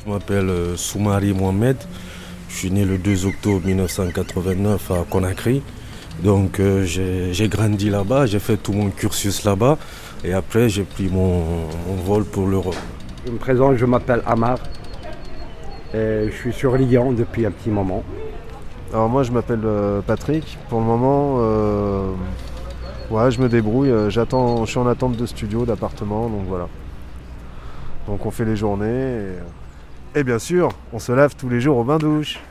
Je m'appelle Soumari Mohamed. Je suis né le 2 octobre 1989 à Conakry. Donc j'ai grandi là-bas, j'ai fait tout mon cursus là-bas. Et après, j'ai pris mon vol pour l'Europe. Je me présente, je m'appelle Amar. Et je suis sur Lyon depuis un petit moment. Alors moi, je m'appelle Patrick. Pour le moment, je me débrouille. Je suis en attente de studio, d'appartement, donc voilà. Donc on fait les journées. Et bien sûr, on se lave tous les jours au bain-douche.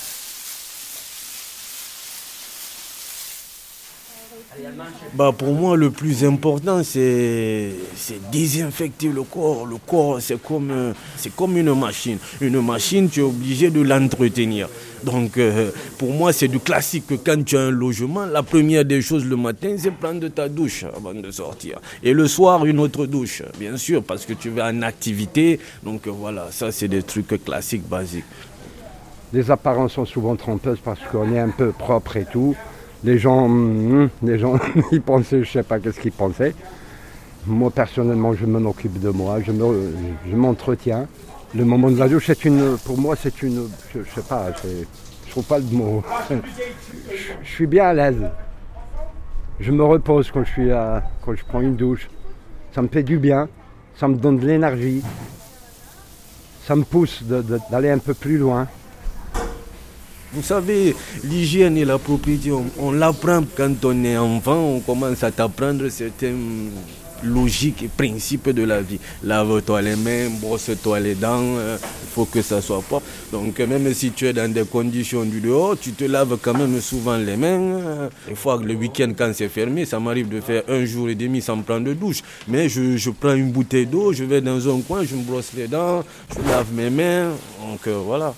Pour moi, le plus important, c'est désinfecter le corps. Le corps, c'est comme une machine. Une machine, tu es obligé de l'entretenir. Donc, pour moi, c'est du classique que quand tu as un logement, la première des choses le matin, c'est prendre ta douche avant de sortir. Et le soir, une autre douche, bien sûr, parce que tu vas en activité. Donc, voilà, ça, c'est des trucs classiques, basiques. Les apparences sont souvent trompeuses parce qu'on est un peu propre et tout. Les gens, ils pensaient, je ne sais pas qu'est-ce qu'ils pensaient. Moi, personnellement, je m'en occupe de moi, je m'entretiens. Le moment de la douche, pour moi, je sais pas, je trouve pas le mot. Je suis bien à l'aise. Je me repose quand je prends une douche. Ça me fait du bien, ça me donne de l'énergie. Ça me pousse d'aller un peu plus loin. Vous savez, l'hygiène et la propriété, on l'apprend quand on est enfant, on commence à t'apprendre certaines logiques et principes de la vie. Lave-toi les mains, brosse-toi les dents, il faut que ça soit propre. Donc même si tu es dans des conditions du dehors, tu te laves quand même souvent les mains. Des fois, le week-end quand c'est fermé, ça m'arrive de faire 1 jour et demi sans prendre de douche. Mais je prends une bouteille d'eau, je vais dans un coin, je me brosse les dents, je lave mes mains. Donc voilà.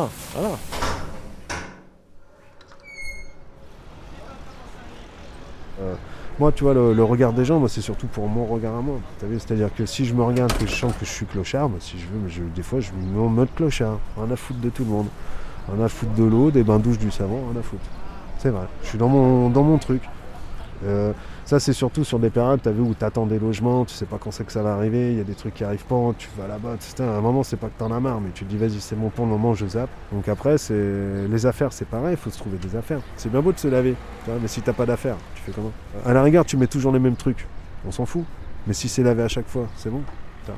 Moi, tu vois, le regard des gens, moi, c'est surtout pour mon regard à moi. C'est-à-dire que si je me regarde, que je sens que je suis clochard, si je veux, des fois, je me mets en mode clochard. Rien à foutre de tout le monde. Rien à foutre de l'eau, des bains-douches, du savon, rien à foutre. C'est vrai, je suis dans mon truc. Ça, c'est surtout sur des périodes, t'as vu, où t'attends des logements, tu sais pas quand c'est que ça va arriver, il y a des trucs qui arrivent pas, tu vas là-bas, etc. À un moment, c'est pas que t'en as marre, mais tu te dis, vas-y, c'est bon, pour le moment, je zappe. Donc après, les affaires, c'est pareil, il faut se trouver des affaires. C'est bien beau de se laver, tu vois, mais si t'as pas d'affaires, tu fais comment? À la rigueur, tu mets toujours les mêmes trucs, on s'en fout. Mais si c'est lavé à chaque fois, c'est bon. C'est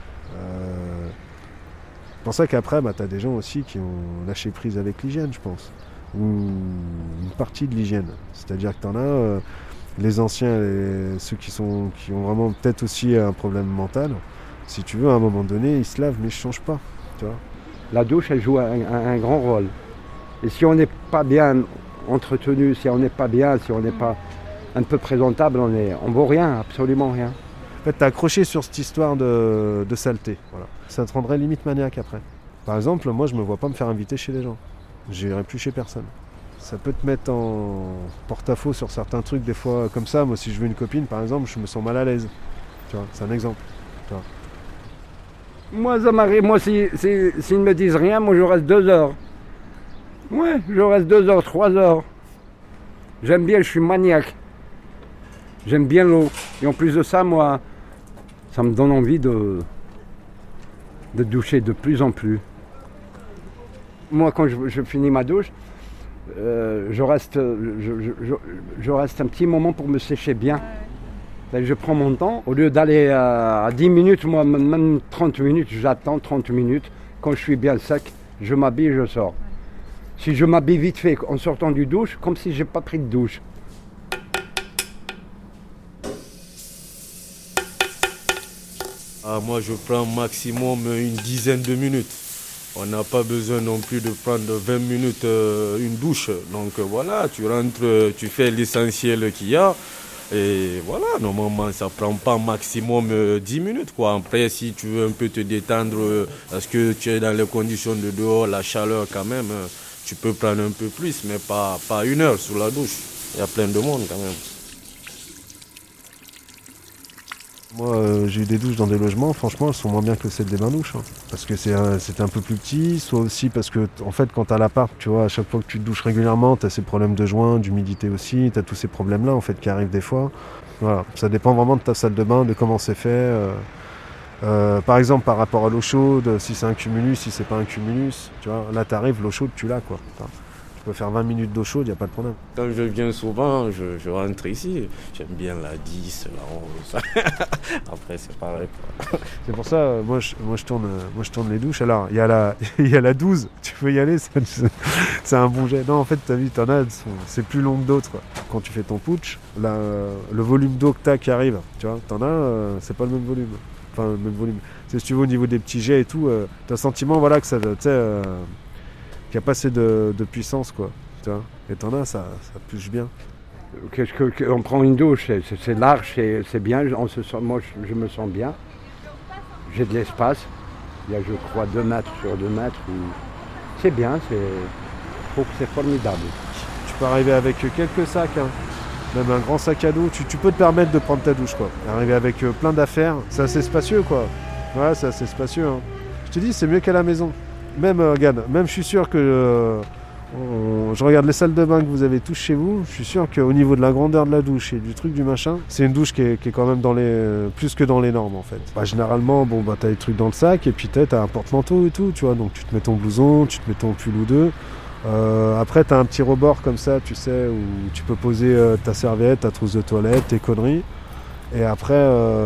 pour ça qu'après, t'as des gens aussi qui ont lâché prise avec l'hygiène, je pense. Ou une partie de l'hygiène. C'est-à-dire que t'en as... les anciens, ceux qui ont vraiment peut-être aussi un problème mental, si tu veux, à un moment donné, ils se lavent, mais ils ne changent pas. Tu vois. La douche, elle joue un grand rôle. Et si on n'est pas bien entretenu, si on n'est pas bien, si on n'est pas un peu présentable, on ne vaut rien, absolument rien. En fait, tu es accroché sur cette histoire de saleté. Voilà. Ça te rendrait limite maniaque après. Par exemple, moi, je ne me vois pas me faire inviter chez les gens. Je n'irai plus chez personne. Ça peut te mettre en porte-à-faux sur certains trucs, des fois comme ça. Moi, si je veux une copine, par exemple, je me sens mal à l'aise. Tu vois, c'est un exemple. Tu vois. Moi, ça m'arrive. Moi, s'ils ne me disent rien, moi, je reste 2 heures. Ouais, je reste 2 heures, 3 heures. J'aime bien, je suis maniaque. J'aime bien l'eau. Et en plus de ça, moi, ça me donne envie de doucher de plus en plus. Moi, quand je finis ma douche, je reste un petit moment pour me sécher bien. Je prends mon temps. Au lieu d'aller à 10 minutes, moi, même 30 minutes, j'attends 30 minutes. Quand je suis bien sec, je m'habille et je sors. Si je m'habille vite fait en sortant du douche, comme si je n'ai pas pris de douche. Moi, je prends maximum une dizaine de minutes. On n'a pas besoin non plus de prendre 20 minutes une douche. Donc voilà, tu rentres, tu fais l'essentiel qu'il y a. Et voilà, normalement, ça prend pas maximum 10 minutes, quoi. Après, si tu veux un peu te détendre, parce que tu es dans les conditions de dehors, la chaleur quand même, tu peux prendre un peu plus, mais pas 1 heure sous la douche. Il y a plein de monde quand même. Moi, j'ai eu des douches dans des logements, franchement, elles sont moins bien que celles des bains-douches. Hein. Parce que c'était un peu plus petit, soit aussi parce que, en fait, quand t'as l'appart, tu vois, à chaque fois que tu te douches régulièrement, t'as ces problèmes de joints, d'humidité aussi, t'as tous ces problèmes-là, en fait, qui arrivent des fois. Voilà, ça dépend vraiment de ta salle de bain, de comment c'est fait. Par exemple, par rapport à l'eau chaude, si c'est un cumulus, si c'est pas un cumulus, tu vois, là t'arrives, l'eau chaude, tu l'as quoi. Tu peux faire 20 minutes d'eau chaude, il n'y a pas de problème. Quand je viens souvent, je rentre ici. J'aime bien la 10, la 11. Après, c'est pareil, quoi. C'est pour ça, moi je tourne les douches. Alors, il y a la 12, tu peux y aller, c'est un bon jet. Non, en fait, t'as vu, t'en as, c'est plus long que d'autres, quoi. Quand tu fais ton putsch, là, le volume d'eau que t'as qui arrive, tu vois, t'en as, c'est pas le même volume. Enfin, le même volume. C'est si tu veux au niveau des petits jets et tout, t'as le sentiment, voilà, que ça, tu sais, qu'il n'y a pas assez de puissance, quoi. Tu vois, et t'en as, ça puche bien. On prend une douche, c'est large, c'est bien, moi je me sens bien. J'ai de l'espace, il y a je crois 2 mètres sur 2 mètres. C'est bien, je trouve que c'est formidable. Tu peux arriver avec quelques sacs, hein. Même un grand sac à dos, tu peux te permettre de prendre ta douche, quoi. Arriver avec plein d'affaires, c'est assez spacieux, quoi. Ouais, c'est assez spacieux, hein. Je te dis, c'est mieux qu'à la maison. Même, regarde, même je suis sûr que... je regarde les salles de bain que vous avez tous chez vous, je suis sûr qu'au niveau de la grandeur de la douche et du truc du machin, c'est une douche qui est quand même plus que dans les normes, en fait. Généralement, t'as les trucs dans le sac et puis t'as un porte-manteau et tout, tu vois, donc tu te mets ton blouson, tu te mets ton pull ou deux. Après, t'as un petit rebord comme ça, tu sais, où tu peux poser ta serviette, ta trousse de toilette, tes conneries. Et après,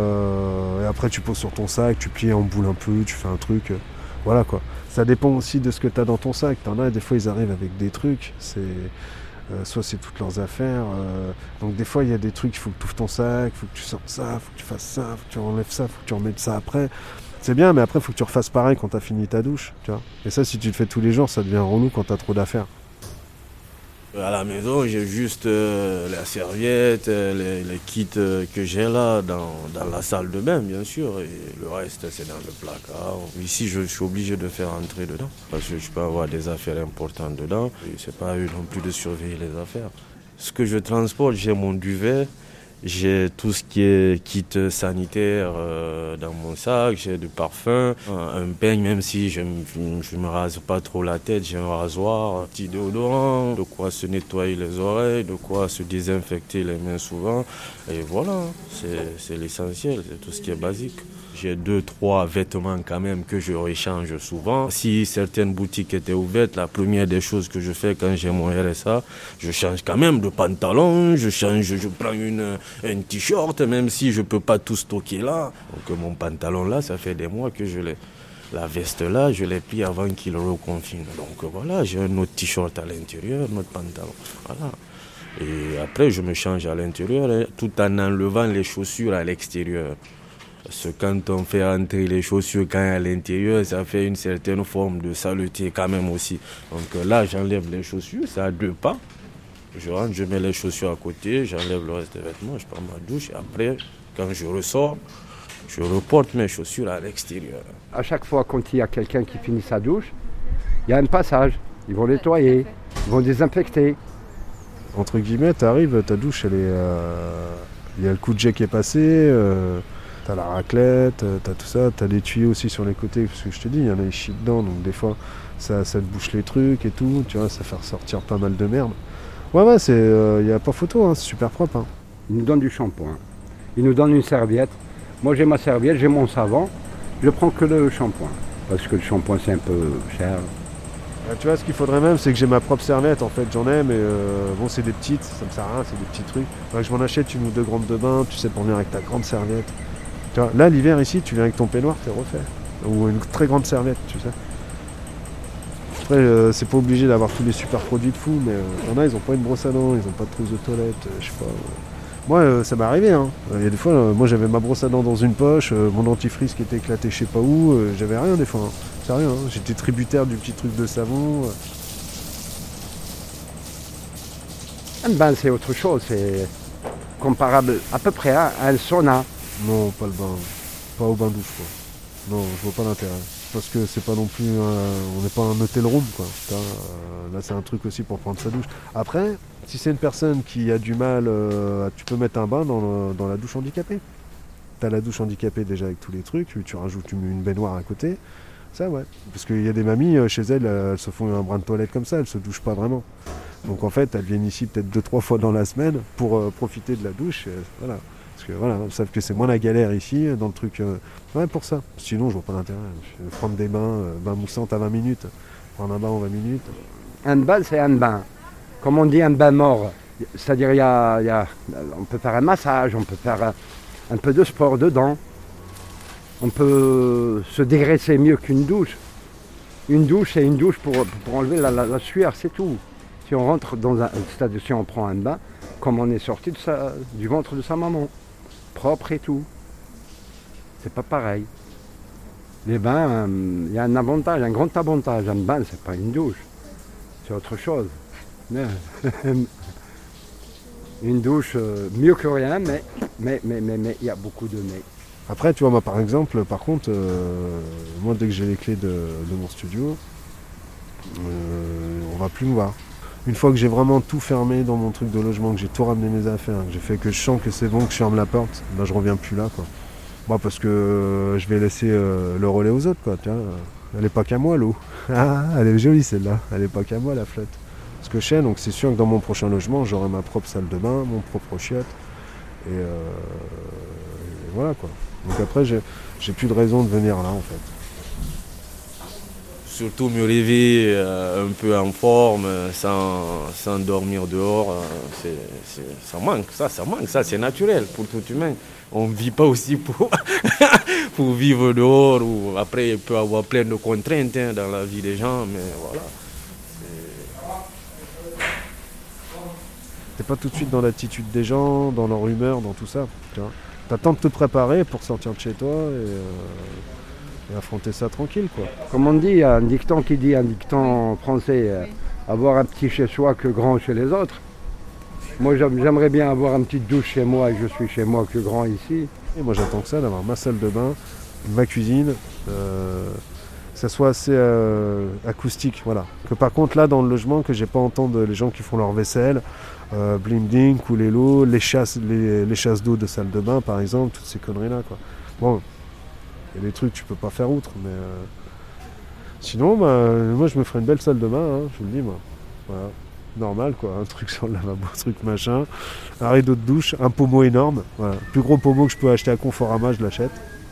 tu poses sur ton sac, tu plies en boule un peu, tu fais un truc. Voilà, quoi. Ça dépend aussi de ce que t'as dans ton sac. T'en as, des fois, ils arrivent avec des trucs. Soit c'est toutes leurs affaires. Donc, des fois, il y a des trucs, il faut que tu ouvres ton sac, il faut que tu sortes ça, il faut que tu fasses ça, il faut que tu enlèves ça, il faut que tu remettes ça après. C'est bien, mais après, il faut que tu refasses pareil quand tu as fini ta douche, tu vois. Et ça, si tu le fais tous les jours, ça devient relou quand tu as trop d'affaires. À la maison, j'ai juste la serviette, les kits que j'ai là dans la salle de bain, bien sûr. Et le reste, c'est dans le placard. Ici, je suis obligé de faire entrer dedans. Parce que je peux avoir des affaires importantes dedans. Et c'est pas à eux non plus de surveiller les affaires. Ce que je transporte, j'ai mon duvet. J'ai tout ce qui est kit sanitaire dans mon sac, j'ai du parfum, un peigne, même si je me rase pas trop la tête, j'ai un rasoir, un petit déodorant, de quoi se nettoyer les oreilles, de quoi se désinfecter les mains souvent. Et voilà, c'est l'essentiel, c'est tout ce qui est basique. J'ai 2-3 vêtements quand même que je réchange souvent. Si certaines boutiques étaient ouvertes, la première des choses que je fais quand j'ai mon RSA, je change quand même de pantalon, je prends un t-shirt, même si je ne peux pas tout stocker là. Donc mon pantalon là, ça fait des mois que je l'ai. La veste là, je l'ai pris avant qu'il reconfine. Donc voilà, j'ai un autre t-shirt à l'intérieur, un autre pantalon. Voilà. Et après, je me change à l'intérieur tout en enlevant les chaussures à l'extérieur. Parce que quand on fait entrer les chaussures quand à l'intérieur, ça fait une certaine forme de saleté quand même aussi. Donc là, j'enlève les chaussures, c'est à 2 pas. Je rentre, je mets les chaussures à côté, j'enlève le reste des vêtements, je prends ma douche. Et après, quand je ressors, je reporte mes chaussures à l'extérieur. À chaque fois quand il y a quelqu'un qui finit sa douche, il y a un passage. Ils vont nettoyer, ils vont désinfecter. Entre guillemets, t'arrives, ta douche, il y a le coup de jet qui est passé. T'as la raclette, t'as tout ça, t'as des tuyaux aussi sur les côtés, parce que je te dis, il y en a qui chient dedans, donc des fois ça te bouche les trucs et tout, tu vois, ça fait ressortir pas mal de merde. Ouais, il n'y a pas photo, hein, c'est super propre. Hein. Ils nous donnent du shampoing, ils nous donnent une serviette. Moi j'ai ma serviette, j'ai mon savon, je prends que le shampoing, parce que le shampoing c'est un peu cher. Tu vois, ce qu'il faudrait même, c'est que j'ai ma propre serviette, en fait, j'en ai, mais bon, c'est des petites, ça me sert à rien, c'est des petits trucs. Faudrait que je m'en achète une ou 2 grandes de bain, tu sais, pour venir avec ta grande serviette. Tu vois, là, l'hiver, ici, tu viens avec ton peignoir, t'es refait. Ou une très grande serviette, tu sais. Après, c'est pas obligé d'avoir tous les super produits de fou, mais il y en a, ils ont pas une brosse à dents, ils ont pas de trousse de toilette, je sais pas. Moi, ça m'est arrivé, hein. Il y a des fois, moi, j'avais ma brosse à dents dans une poche, mon dentifrice qui était éclaté je sais pas où, j'avais rien des fois. Hein. Sérieux, hein. J'étais tributaire du petit truc de savon. Un bain, c'est autre chose, c'est comparable à peu près à un sauna. Non, pas le bain. Pas au bain-douche, quoi. Non, je vois pas l'intérêt. Parce que c'est pas non plus... on n'est pas un hotel room, quoi. Là, c'est un truc aussi pour prendre sa douche. Après, si c'est une personne qui a du mal, tu peux mettre un bain dans la douche handicapée. T'as la douche handicapée déjà avec tous les trucs, tu rajoutes une baignoire à côté. Ça, ouais. Parce qu'il y a des mamies, chez elles, elles se font un brin de toilette comme ça, elles se douchent pas vraiment. Donc en fait, elles viennent ici peut-être 2-3 fois dans la semaine pour profiter de la douche. Voilà. Parce que voilà, ils savent que c'est moins la galère ici, dans le truc. Ouais, pour ça. Sinon, je vois pas l'intérêt. Je vais prendre des bains moussantes à 20 minutes. Prendre un bain en 20 minutes. Un bain, c'est un bain. Comme on dit, un bain mort. C'est-à-dire, on peut faire un massage, on peut faire un peu de sport dedans. On peut se dégraisser mieux qu'une douche. Une douche, c'est une douche pour enlever la sueur, c'est tout. Si on rentre dans c'est-à-dire si on prend un bain, comme on est sorti du ventre de sa maman, propre et tout. C'est pas pareil. Les bains, il y a un avantage, un grand avantage. Un bain, c'est pas une douche, c'est autre chose. Une douche, mieux que rien, mais il y a beaucoup de mais. Après, tu vois, moi par exemple, par contre, moi dès que j'ai les clés de mon studio, on va plus me voir. Une fois que j'ai vraiment tout fermé dans mon truc de logement, que j'ai tout ramené mes affaires, que j'ai fait que je sens que c'est bon, que je ferme la porte, ben je reviens plus là, quoi. Moi, parce que je vais laisser le relais aux autres, quoi. Tiens, elle est pas qu'à moi, l'eau. Ah, elle est jolie celle-là. Elle est pas qu'à moi, la flotte. Parce que je sais, donc c'est sûr que dans mon prochain logement, j'aurai ma propre salle de bain, mon propre chiotte. Et voilà, quoi. Donc après, j'ai plus de raison de venir là, en fait. Surtout me réveiller un peu en forme, sans dormir dehors, ça manque, ça c'est naturel pour tout humain. On ne vit pas aussi pour, pour vivre dehors, ou après il peut y avoir plein de contraintes dans la vie des gens, mais voilà. T'es pas tout de suite dans l'attitude des gens, dans leur humeur, dans tout ça. T'attends de te préparer pour sortir de chez toi et affronter ça tranquille, quoi. Comme on dit, il y a un dicton qui dit, un dicton français, avoir un petit chez soi que grand chez les autres. Moi, j'aimerais bien avoir une petite douche chez moi et je suis chez moi que grand ici. Et moi, j'attends que ça, d'avoir ma salle de bain, ma cuisine, que ça soit assez acoustique, voilà. Que par contre, là, dans le logement, que j'ai pas à entendre les gens qui font leur vaisselle, bling, couler l'eau, les chasses d'eau de salle de bain, par exemple, toutes ces conneries-là, quoi. Bon, il y a des trucs que tu peux pas faire outre, mais sinon, moi, je me ferais une belle salle de bain, hein, je vous le dis, moi. Voilà. Normal, quoi, un truc sur le lavabo, un truc machin, un rideau de douche, un pommeau énorme, voilà. Le plus gros pommeau que je peux acheter à Conforama, je l'achète.